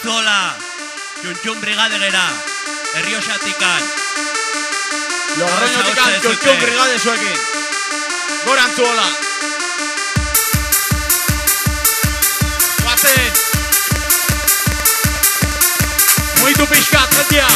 Gorantzuola, Txuntxun brigadegera, Errioxatikan. Logroñotikan Txuntxun brigadezuekin. Gorantzuola. Guazen. Muitu pixkat, jendia.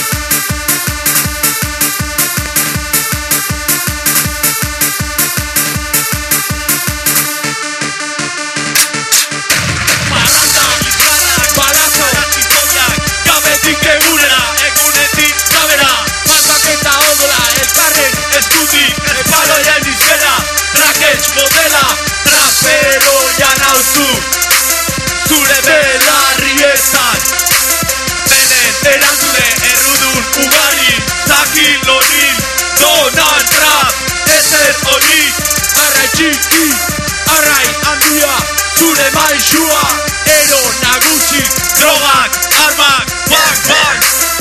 Egunetik kabera, Mataketa odola, elkarren eskutik, espaloian izena, trakets modela, trapero janauzu, zure belarrietan. Benen erantzule errudun ugari, zakil hori, Donald Trump, ezer hori, arrai txiki, arrai handia, zure maixua, ero nagusi, drogak, armak, bang, bang.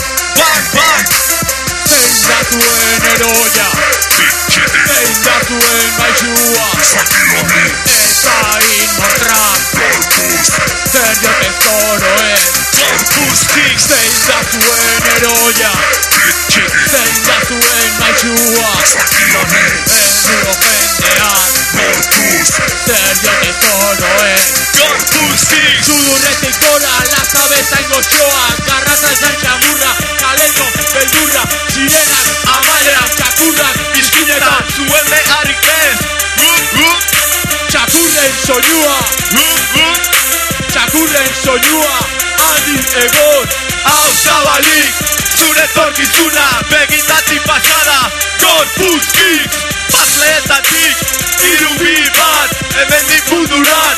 Zein datuen eroia, zein datuen maixua, eta inmortran, zer jote zoroen, zein datuen eroia, zein datuen maixua, erdio jendean, zer jote zoroen, sudurretik gora, lazabeza ingoxoa, garrata esan txamurra, kaleko, beldurra, sirenak, amalerak, txakurrak, izkinetan, zuen beharrik ez, txakurren soinua, txakurren soinua, adi egon, hau zabalik, zure torkizuna, begitati pasada, gorpuzkik, pasleetatik, irubi bat, hemendik mundurat,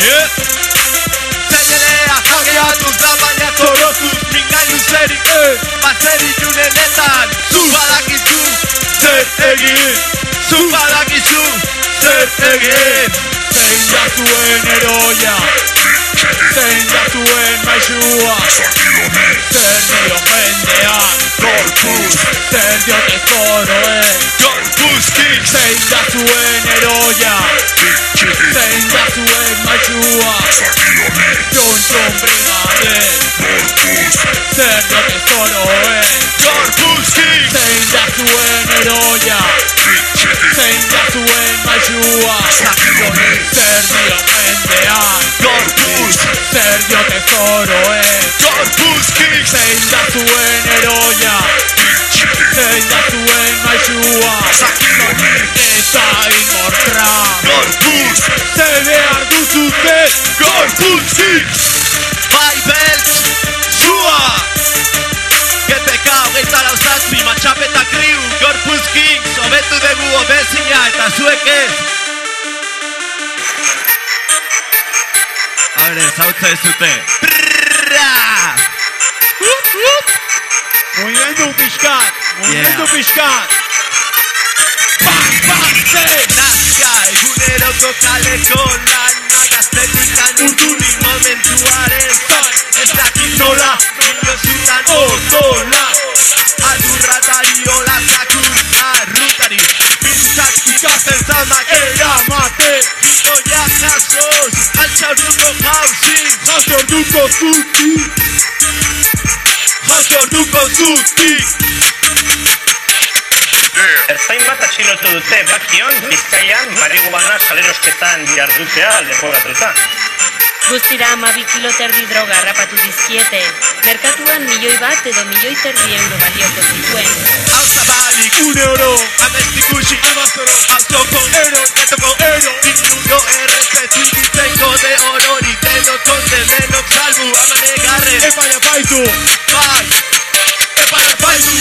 Zeilelea jageatuz da baina zorozuz, mingainu zerik bazeri junenetan, zu badakizu zer egin, zu badakizu zer egin. Zein datuen eroia, zein datuen maixua, zer dio jendean, zer diote zoroen, zein datuen eroia, zein datuen maixua, Txuntxun brigaden, zer diote zoroen, zein datuen eroia, zein datuen maixua, zer dio jendean, zer diote zoroen, zein datuen eroia, zein datuen maixua, eta inmortran, zer behar duzute, gorpuzkik, bai beltz, zua, GTK hogeita lauzazpi, matxapeta kriu, gorpuzkik, sobetu dugu obezina eta zuek ez. Abre, zautza ez zute. Movimendu pixkat, Bang, bang, zen! Nazka, eguneroko kaleko lana, gaztetikan urduri momentuaren zan, ez dakit nola, inozutan odola, adurratari hola zakur, arruntari, bizitzak ikasten zamak eramaten, bitoia jasoz, altxaurduko jauzin, jauzorduko zutik, Ertzain bat atxilotu dute Bakion, Bizkaian, marihuana salerosketan jardutea leporatuta. Guztira 12 kilo terdi droga harrapatu dizkiete. Merkatuan 1.000.000 bat edo 1.030.000 euro balioko zituen. hau zabalik, €1, amestikusi, amazoro, auzoko ero, getoko ero, inundo errepetu ditzeko de orori, denok konte, denok salbu, amanegarren, Epaia baitu, bai, epaia baitu,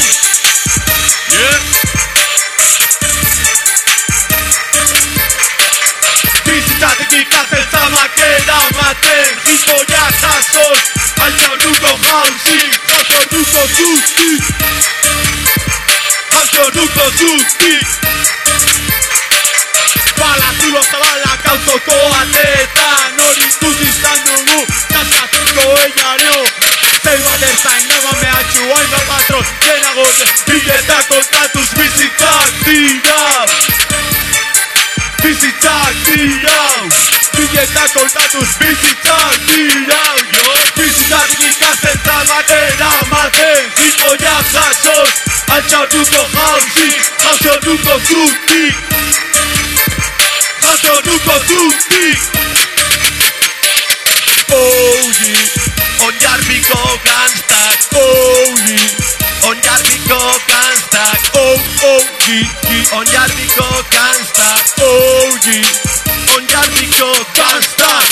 bizitzatik ikasten zamak eramaten, bitoia jasoz, altxaurduko jauzin, jauzorduko zutik, bala zulo zabalak auzoko ateetan, hori ikusi izan dugu, kaskatuko eiaro, zei bat erzain nagoan mehatxu, hainbat patron, denago biletak kontatuz bizitzak dirau, biletak kontatuz bizitzak dirau, bizitzatik ja jasoz altxortuko jauzi, jasotuko zutik, jasotuko zutik. Oji, Onjarbiko gangstak, oji, Onjarbiko gangstak, oji, Onjarbiko gangstak, oji, Onjarbiko gangstak.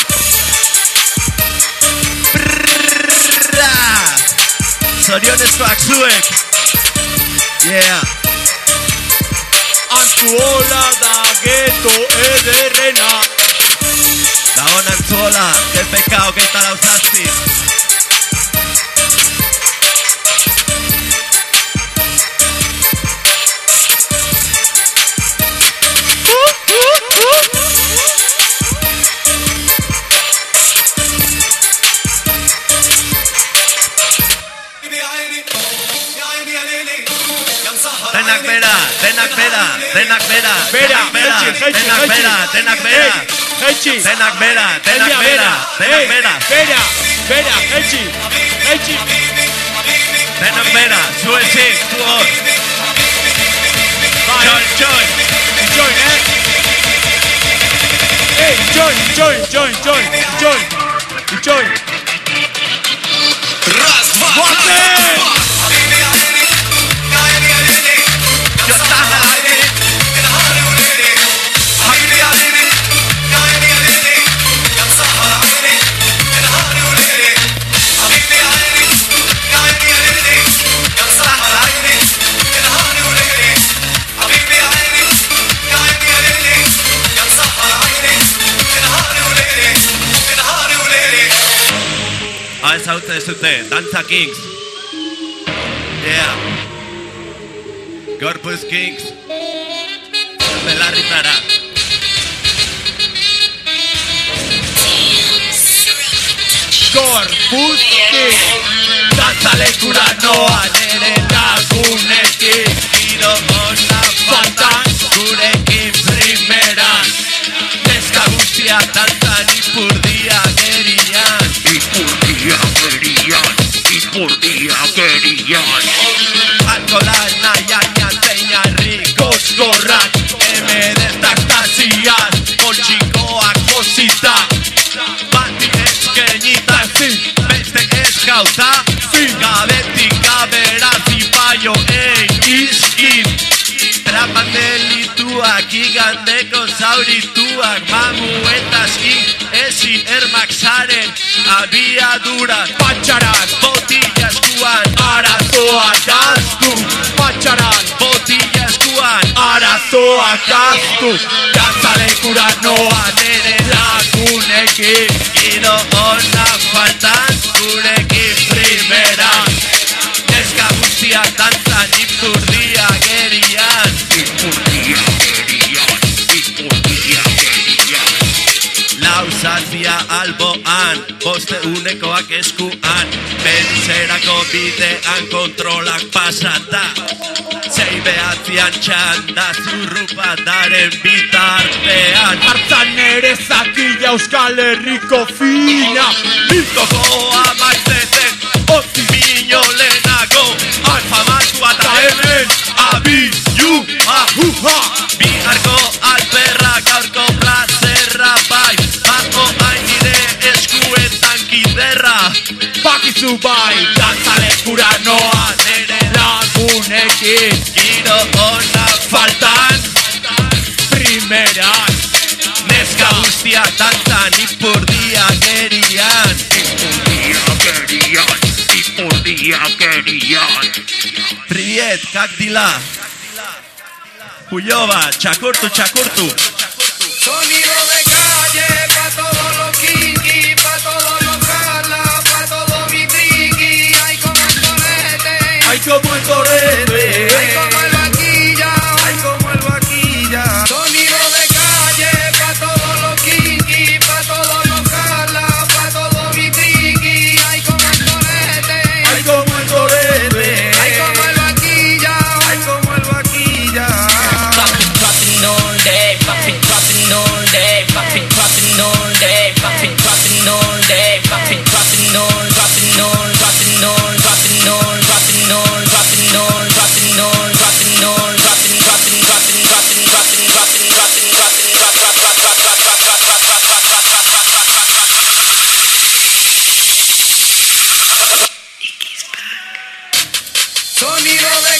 Zorionezkoak zuek. Yeah. Antzuola da geto ederrena. Gabon Antzuola, GPK 27. Denak bera, denak bera, denak bera, denak bera, denak bera, denak bera, Jaitsi! denak bera, denak bera, denak bera, Bera, jaitsi! Jaitsi! denak bera, zu ezik, zu hor. Join, join. Join, Hey, join! Ez hautzen ez dute, Dantza Kings. Yeah. Corpus Kings. Belarritara. Corpus Kings. Dantza lekura noa nere lagunekin. Giro ona faltan, gurekin primeran. Neska guztia dantzan ipurdia gerian. Ipurdia Alkolan nahian teina rikos gorrak Emedeztak taziaz Poltsikoak posita Bati eskenita Beste eskauta Gabetik gabera zipaio iskin Trapan delituak igandeko zaurituak Mamu eta skin ezi ermak zaren abiadura Patxaran botilla eskuan arazoak aztu Patxaran botilla eskuan arazoak aztu Dantzalekura noa nere lagunekin Giro ona faltan gurekin primeran Neska guztiak dantzan ipurdia gerian Lauzazia alboan, boste unekoak eskuan Benzerako bidean kontrolak pasata Zei behatzian txanda zurrupadaren bitartean Hartzan ere zakila Euskal Herriko fina Biltokoa maizeten, otzi bino lehenago Alfamatua eta hemen, abizu, ahuha Biharko alperra, gaurko plazerra bai Bako hainire eskuetan kiderra Bakizu bai, dantzalekura noa nere lagunekin Giro ona faltan primeran Neska guztia dantzan ipurdia gerian Priviet, kak dila Puyoba, txakurtu Sonido de calle pa' todos los kinky, pa' todos los cala, pa' todos mi triqui. Ay como el torete, Ay como el torete ay como el vaquilla, ay como el vaquilla. Sonido de calle pa' todos los kinky, pa' todos los cala, pa' todos mi triqui. Ay como el torete, Ay como el torete ay como el vaquilla, ay como el vaquilla. Dropping all day, popping, dropping all day, popping, dropping all day, popping, dropping all day, popping, dropping all, dropping all, dropping all, dropping all, dropping all, dropping Sonido de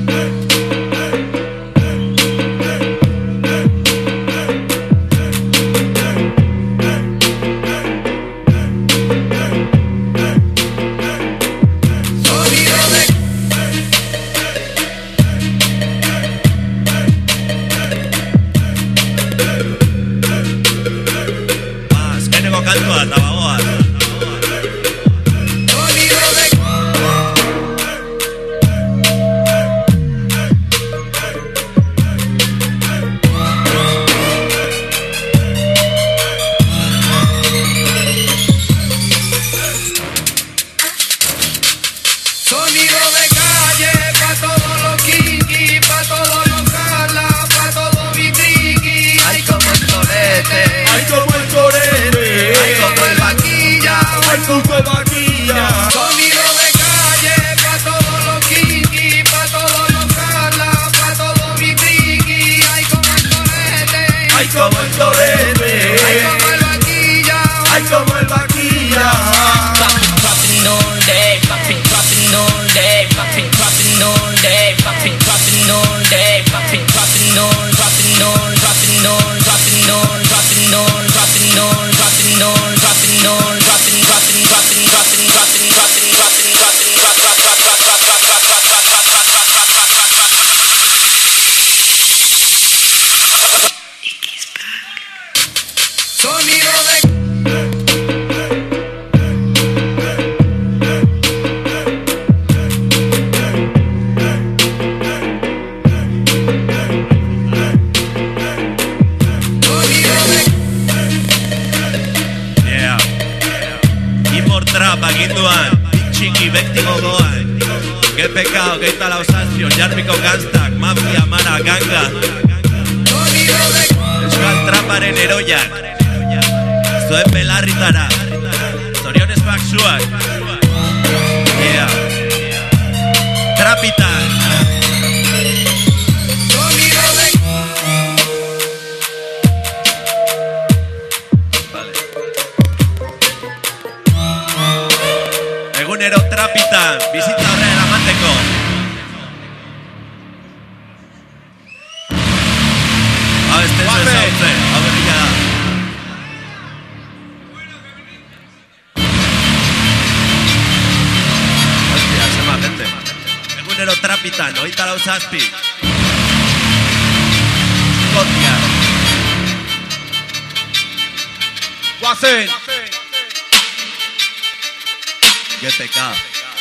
Qué pecado.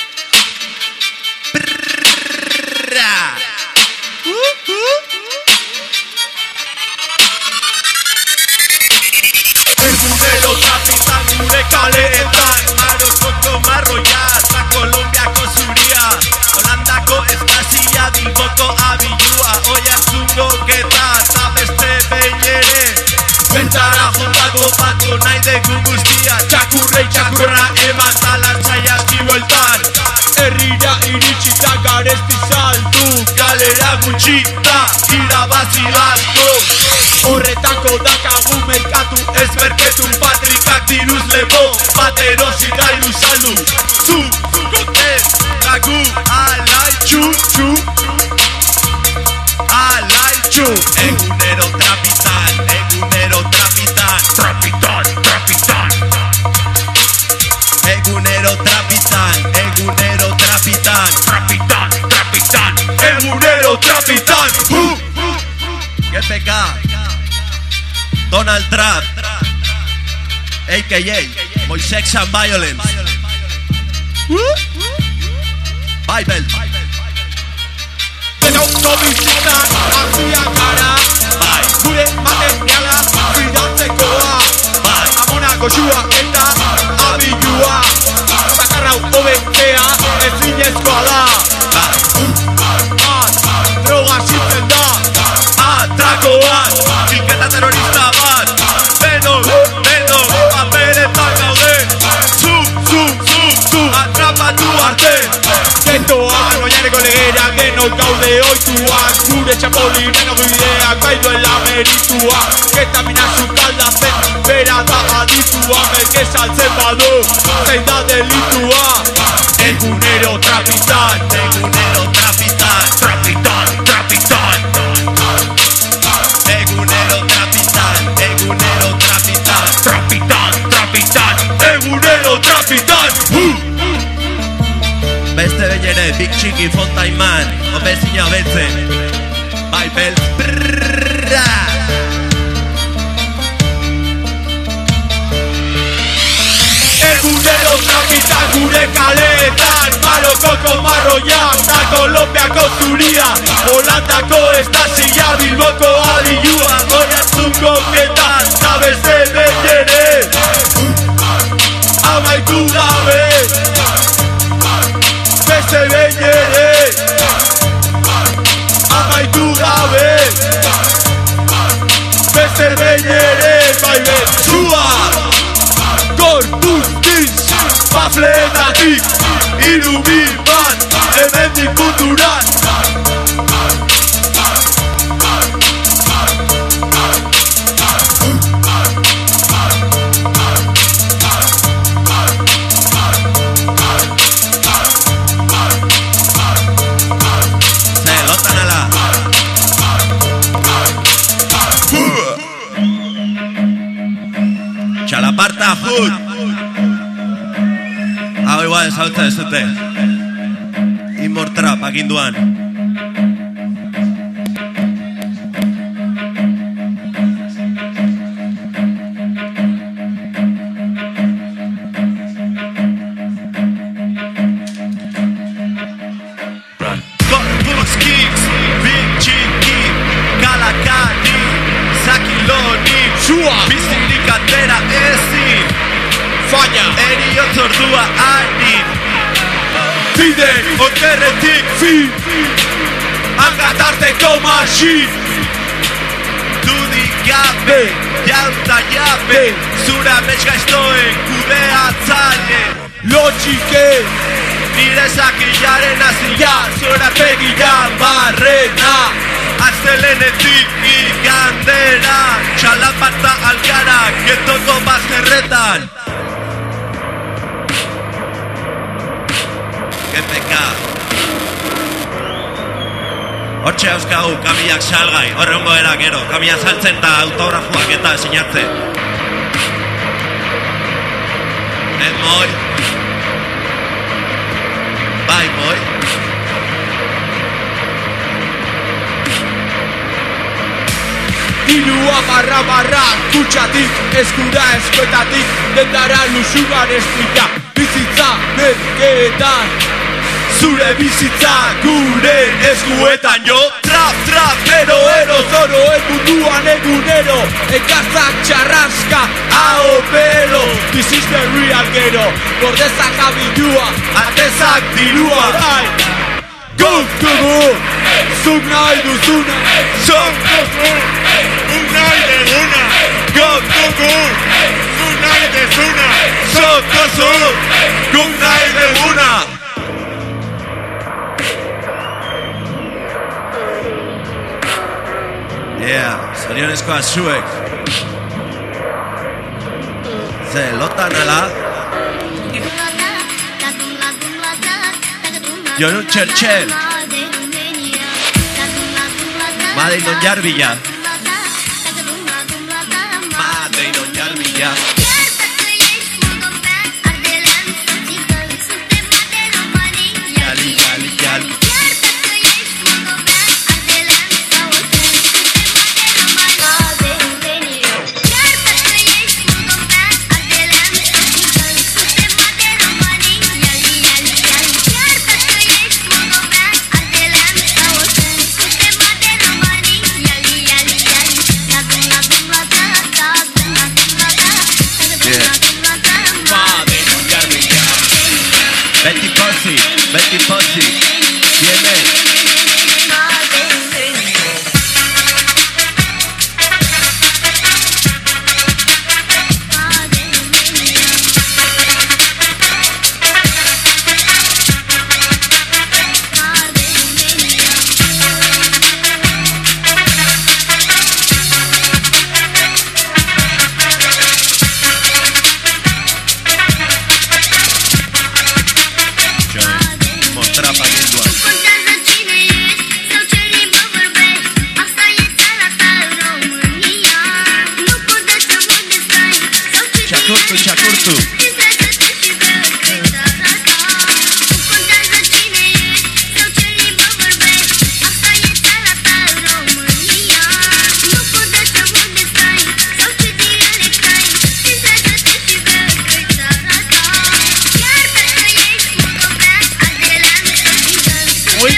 Egunero kapitan gure kaleetan Marokoko marroiat, Kolombiako zuria Holandako espazia, Bilboko abilua Oiartzungo geta, eta beste behin ere Bentara jondako batu nahi dugu guztia Txakurrei txakurra eman talantzaia zibueltan Herrira iritsita garezti saldu Galera gutxita, irabazi asko Horretako dakagu merkatu ez merketu Patrikak diruz lebo, bat erosi gailu saldu Zu, goten, dagu, alaitxu, txu Alaitxu, egunero trapitan, egunero trapitan Trapitan, trapitan Egunero trapitan, egunero trapitan Trapitan, trapitan, egunero trapitan ¡Qué pecado! Donald Trump, a.k.a. Moisex and Violence Bible Denauko bizitzan, argia gara Bai, Gure materiala, fidatzekoa bai, Amona goxua eta abilua Zakarrau hobetzea, ezinezkoa da Droga zintzen da Atrakoan, txilketa terrorista bat Benon, paperetan gaude Zu, atrapatu arte Getoan, oinareko legerak denok gaude oituak Gure txapolinen ogideak baiduen meritua Ketamina sukalda zen, bera da aditua Merke saltzen badu, zein da delitua Egunero trapitan, egunero trapitan txiki Fontaiman, obezina beltzen. Bai, beltz, brrrra. Egunero trafita gure kaleetan, Marokoko marroiak, da Kolombiako zuria, Holandako estazia, Bilboko adilua, Oiartzungo ketan, da beste betere, amaitu dabe, beste betere, amaitu dabe, beste betere, bai betzua. Gorpuztiz, pafletatik, irubil bat, hemendik mundurat. Zelotan ala. Txalaparta, jut. Hau igual ezautza ez dute. Immortrap aginduan. Corpus kicks, bitxiki, kalakani, zakiloni, bizirik atera ezin. Falla, Eriotz ordua hanin. bidek, okerretik fin, hangatarteko masin. Dudik gabe, jauta jabe, zura mezgaiztoen kudeatzaile. Lotxike, Nire zakilaren azila, zura pegilan barrena. Aztelenetik igandera, txalaparta algara, getoko bazterretan. GPK. Hortxe euskagu, kamiak salgai, horrengo era gero, kamia saltzen da autografoak eta sinatzen. Moi. Bai, moi. Dirua barra, kutsatik, eskura eskuetatik, dendara lusugan estrika, bizitza merkeetan. Zure bizitza gure eskuetan jo. Trap, ero, zoro, munduan egunero, ekartzak txarraska, hau bero. This is the real gero, bordezak abidua, atezak dirua. Bai, guk dugu, zuk nahi duzuna, zuk dugu, guk nahi duguna. Guk dugu, zuk nahi duzuna, zuk duzu, guk nahi duguna. Yeah, zorionezkoa zuek. Zelotan ala. Jonu Txertxel. Madeinon jarbila. Madeinon jarbila. Jali. Betty Posse, viene.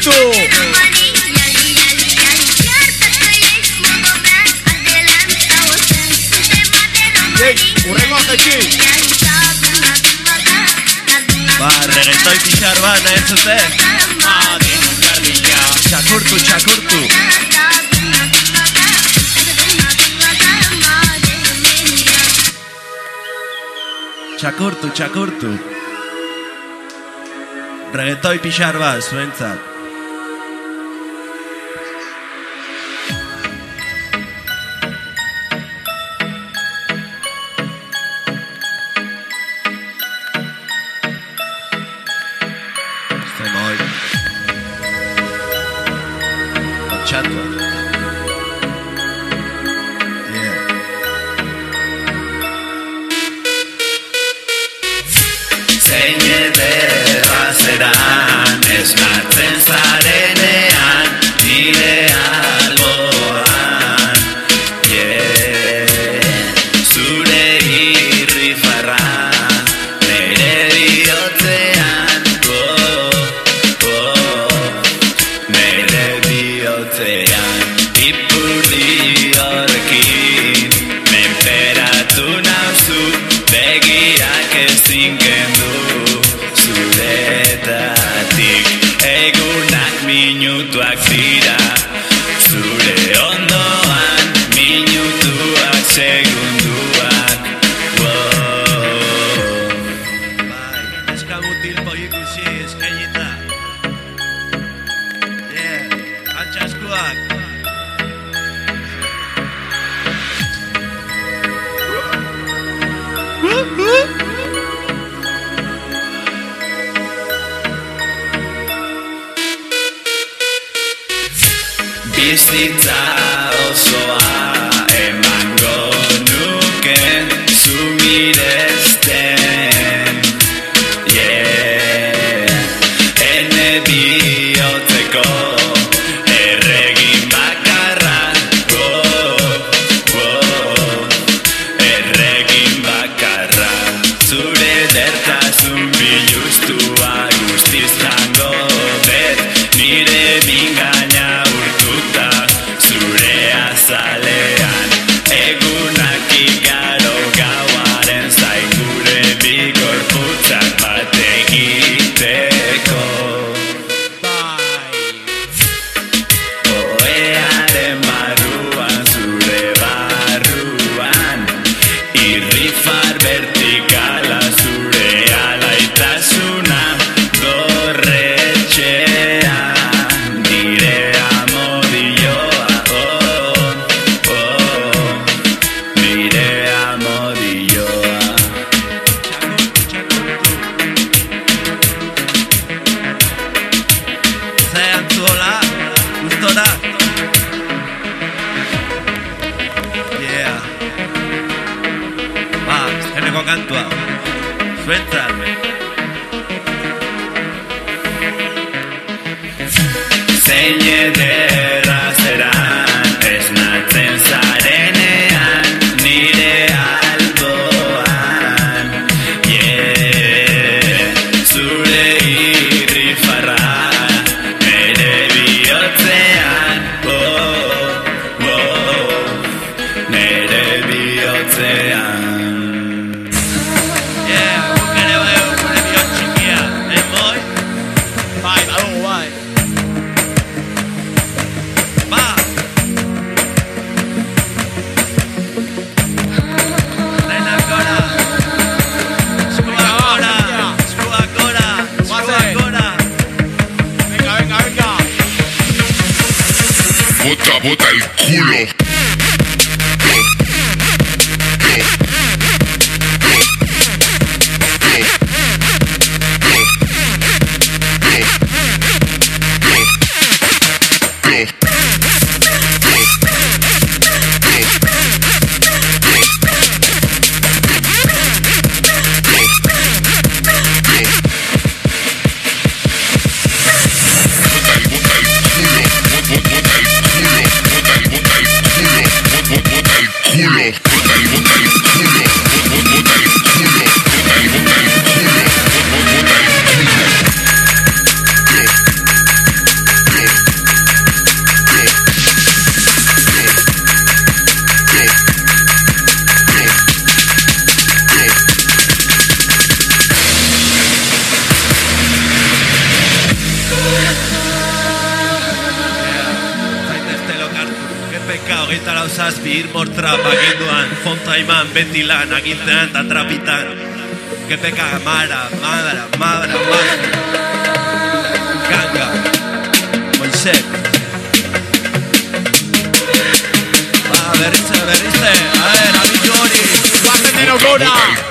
Chakurtu. Urrengo jetxi. Reggaetoi pixar bat nahi zute. Chakurtu, chakurtu. Chakurtu, chakurtu. Reggaetoi pixar bat, zuentzat. Zemoi. Bachata. Zein ederra zeran esnatzen zarenean nire alboan, zure irrifarra nire bihotzean, nire bihotzean ipurdi horrekin menperatu nauzu begiak ezin kendu zuretatik. Egunak minutuak dira zure ondoan, minutuak segunduak. Bai, eskamutil poikusi eskainita. Antxaskuak. Bizitza osoa emango nuken zu miresten, ene bihotzeko erregin bakarra, erregin bakarra, zure dertasun biluztua guztiz jango bet, nire mingaina urtuta zure azalean. Egunak igaro gauaren zain gure bigorputzak bat egiteko. Oearen barruan zure barruan, irrifar vertikala zure alaitasuna dorretxea, nire amodioa, nire amodioa. Zean zuhola, gustora. Ba, azkeneko kantua. Zuentzat. Zein ederra zeran esnatzen zarenean nire alboan, zure irrifarra nire bihotzean, nire bihotzean. Gure bihot txikia, moi? Bai, badugu bai. Ba! Denak gora! Eskuak gora! Eskuak gora! Eskuak gora! Venga, venga, venga. Bota, bota el culo. Bota el culo. hogeita lau zazpi irmor trap aginduan, fontaiman beti lan agintean eta trapitan. Kepeka madra, ganga, Moisek. Berrize, a ver, abitu hori, guazen deno gora.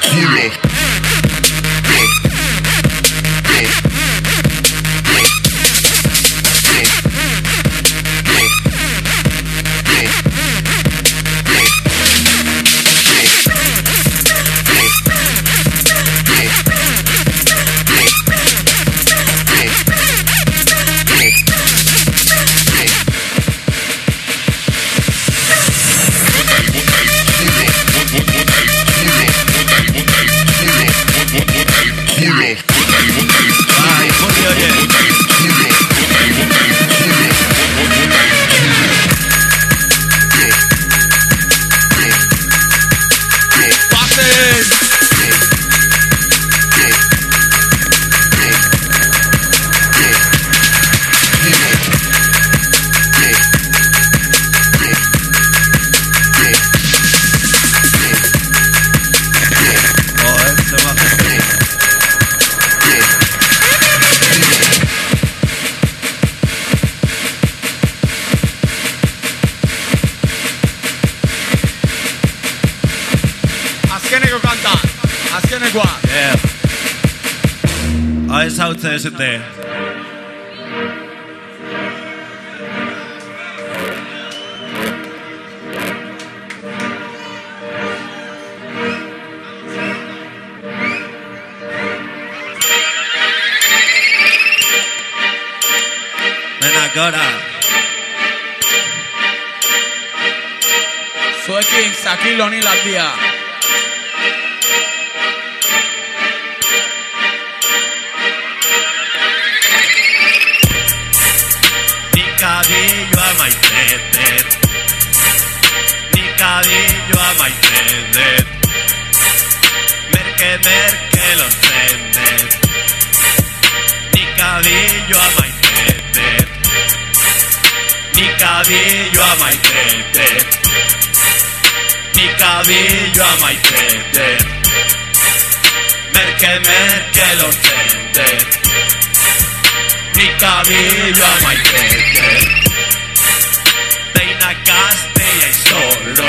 Ezautzen ezute. Bena gora. Zuekin zakil honi landia. Cabello amaitetet, ni cabello amaitetet, merke lortzetet, ni cabello amaitetet, ni cabello amaitetet, ni cabello amaitetet, merke lortzetet. Mi cabello amaitete, teina gazteia izolo,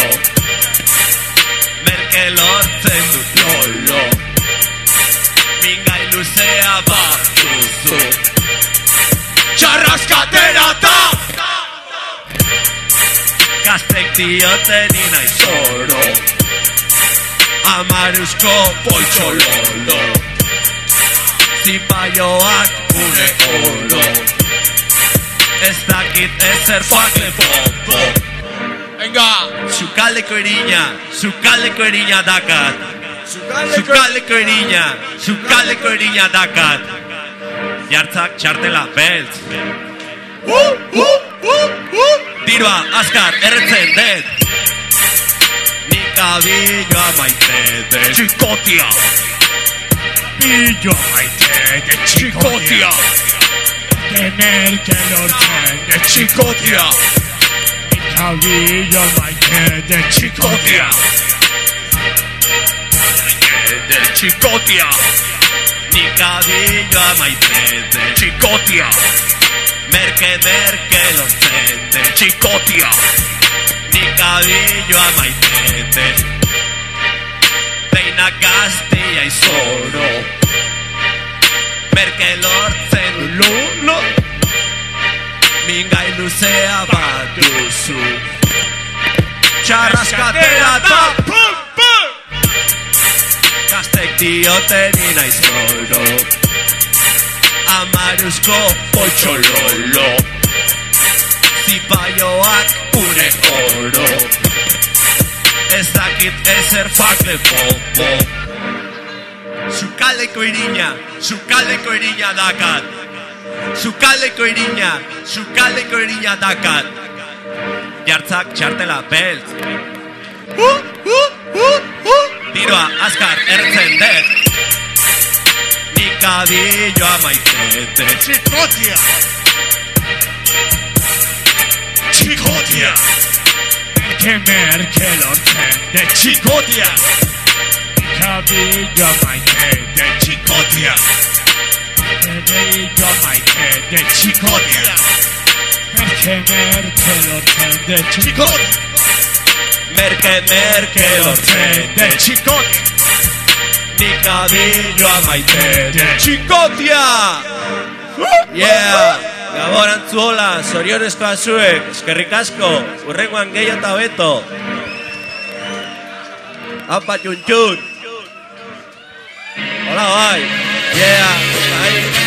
merke lortzen dut lolo, mingai luzea bat duzu, txarraskatera ta! Gaztek dioten inai zoro, amaruzko poltxololo, zipaioak une oro, ez dakit ezer fakle popo. Venga! Sukaldeko erina dakat. Sukaldeko erina dakat. Jartzak txartela beltz. Tiroa, azkar, erretzen dut. Ni kabillo amaitete. Txikotia! Pillo amaitete, txikotia! Tener que lortzen de txikotia! Kabillo amaitete, txikotia! De txikotia! Ni kabillo amaitete. Txikotia! Merke lortzen de txikotia! Ni kabillo amaitete. Teina gazteia izoro, merke lortzen lulo, mingai luzea bat duzu, txarraskatera ta! Gaztek dioten inaiz loro, amaruzko poltxololo, zipaioak une oro, ez dakit ezer fakle popo. Sukaldeko irina dakat. Sukaldeko irina dakat. Jartzak txartela beltz. Tiroa, azkar, erretzen dut. Ni kabillo amaitete. Txikotia! merke lortzen de txikotia. Kabillo maite de txikotia. Kabillo maite de txikotia. Merke lortzen de txikotia. Merke lortzen de txikotia. Ni kabilloa maite de txikotia. Yeah! Gabon Antzuola, zorionezko azuek, eskerrik asko, urrengoan gehiago eta beto. Apa txuntxun. Hola, bai. Yeah, bai.